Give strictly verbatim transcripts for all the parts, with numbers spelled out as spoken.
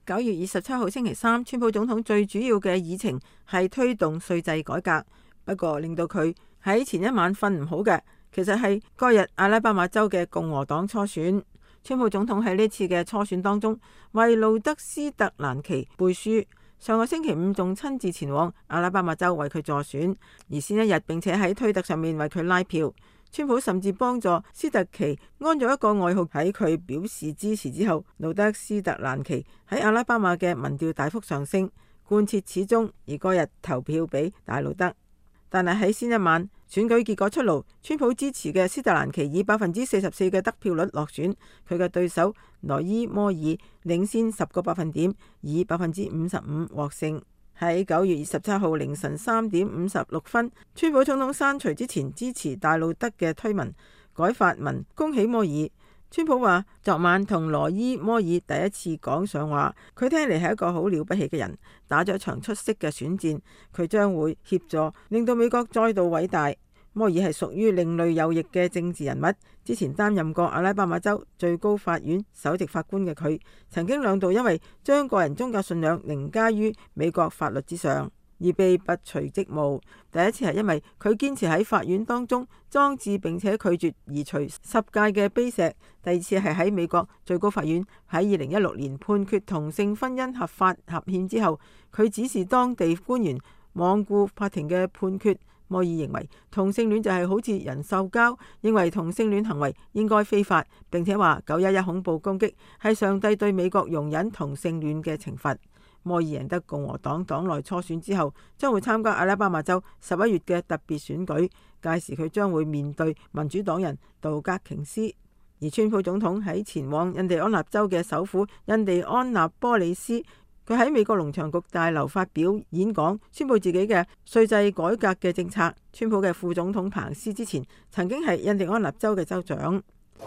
九月二十七號星期三，川普總統最主要嘅議程係推動稅制改革。不過令到佢喺前一晚瞓唔好嘅，其實係嗰日阿拉巴馬州嘅共和黨初選。川普總統喺呢次嘅初選當中為路德斯特蘭奇背書，上個星期五仲親自前往阿拉巴馬州為佢助選，而先一日並且喺推特上面為佢拉票。川普甚至幫助斯特奇安咗一個外號，喺佢表示支持之後，路德斯特蘭奇喺阿拉巴馬嘅民調大幅上升，貫徹始終，而嗰日投票俾大路德。但係喺先一晚選舉結果出爐，川普支持嘅斯特蘭奇以百分之四十四嘅得票率落選，佢嘅對手羅伊摩爾領先十個百分點，以百分之五十五獲勝。喺九月二十七號凌晨三點五十六分，川普總統刪除之前支持大路德嘅推文，改發文恭喜摩爾。川普話昨晚同羅伊摩爾第一次講上話，佢聽嚟係一個好了不起嘅人，打咗一場出色嘅選戰，佢將會協助令到美國再度偉大。摩爾係屬於另類右翼嘅政治人物，之前擔任過阿拉巴馬州最高法院首席法官嘅佢，曾經兩度因為將個人宗教信仰凌駕於美國法律之上而被拔除職務。第一次係因為佢堅持喺法院當中裝置並且拒絕移除十誡嘅碑石。第二次係喺美國最高法院喺二零一六年判決同性婚姻合法合憲之後，佢指示當地官員罔顧法庭嘅判決。摩爾認為同性戀就係好似人獸交，認為同性戀行為應該非法，並且話九一一恐怖攻擊係上帝對美國容忍同性戀嘅懲罰。摩爾贏得共和黨黨內初選之後，將會參加阿拉巴馬州十一月嘅特別選舉，屆時佢將會面對民主黨人杜格瓊斯。而川普總統喺前往印第安納州嘅首府印第安納波利斯，佢喺美國農場局大樓發表演講，宣布自己嘅稅制改革嘅政策。川普嘅副總統彭斯之前曾經係印第安納州嘅州長。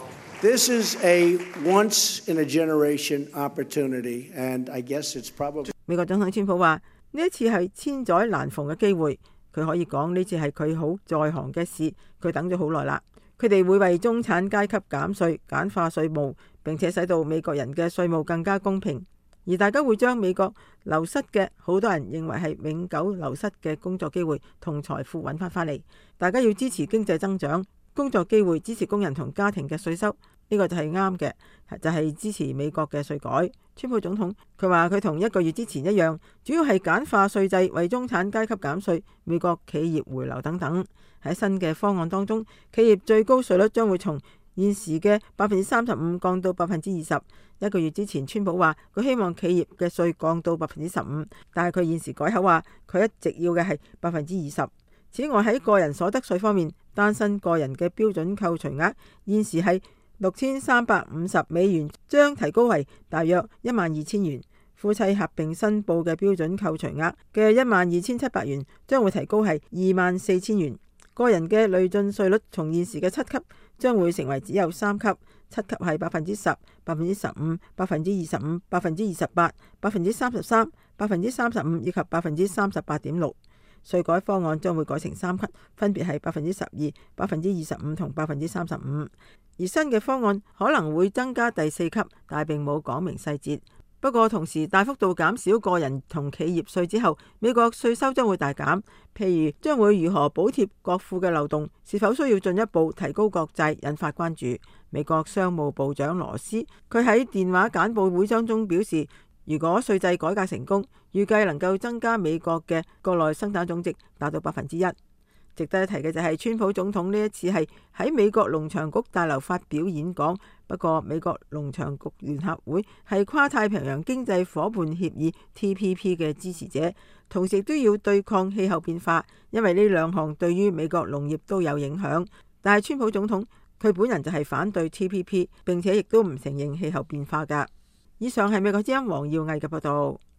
This is a once in a generation opportunity, and I guess it's probably 美國總統川普話呢一次係千載難逢嘅機會，佢可以講呢次係佢好在行嘅事，佢等咗好耐啦。佢哋會為中產階級減稅、簡化稅務，並且使到美國人嘅稅務更加公平。而大家會將美國流失嘅好多人認為係永久流失嘅工作機會同財富揾翻返嚟。大家要支持經濟增長、工作機會，支持工人同家庭嘅稅收，呢個就係啱嘅，就係支持美國嘅稅改。川普總統佢話佢同一個月之前一樣，主要係簡化稅制，為中產階級減稅、美國企業回流等等。喺新嘅方案當中，企業最高稅率將會從現時嘅百分之三十五降到百分之二十。一個月之前，川普話佢希望企業嘅稅降到百分之十五，但係佢現時改口話佢一直要嘅係百分之二十。此外，喺個人所得稅方面，單身個人嘅標準扣除額現時係六千三百五十美元，將提高為大約一萬二千元。夫妻合併申報嘅標準扣除額嘅一萬二千七百元，將會提高係二萬四千元。個人嘅累進稅率從現時嘅七級將會成為只有三級，七級係百分之十、百分之十五、百分之二十五、百分之二十八、百分之三十三、百分之三十五以及百分之三十八點六。稅改方案將會改成三級，分別係百分之十二、百分之二十五同百分之三十五。而新嘅方案可能會增加第四級，但係並冇講明細節。不過同時大幅度減少個人同企業稅之後，美國稅收將會大減。譬如將會如何補貼國庫嘅漏洞，是否需要進一步提高國債，引發關注。美國商務部長羅斯佢喺電話簡報會當中表示，如果稅制改革成功，預計能夠增加美國嘅國內生產總值達到百分之一。值得一提嘅就係川普總統呢一次係喺美國農場局大樓發表演講。不過美國農場局聯合會係跨太平洋經濟夥伴協議 T P P 嘅支持者，同時都要對抗氣候變化，因為呢兩項對於美國農業都有影響。但係川普總統佢本人就係反對 T P P， 並且亦都唔承認氣候變化㗎。以上係美國之音黃耀毅嘅報道。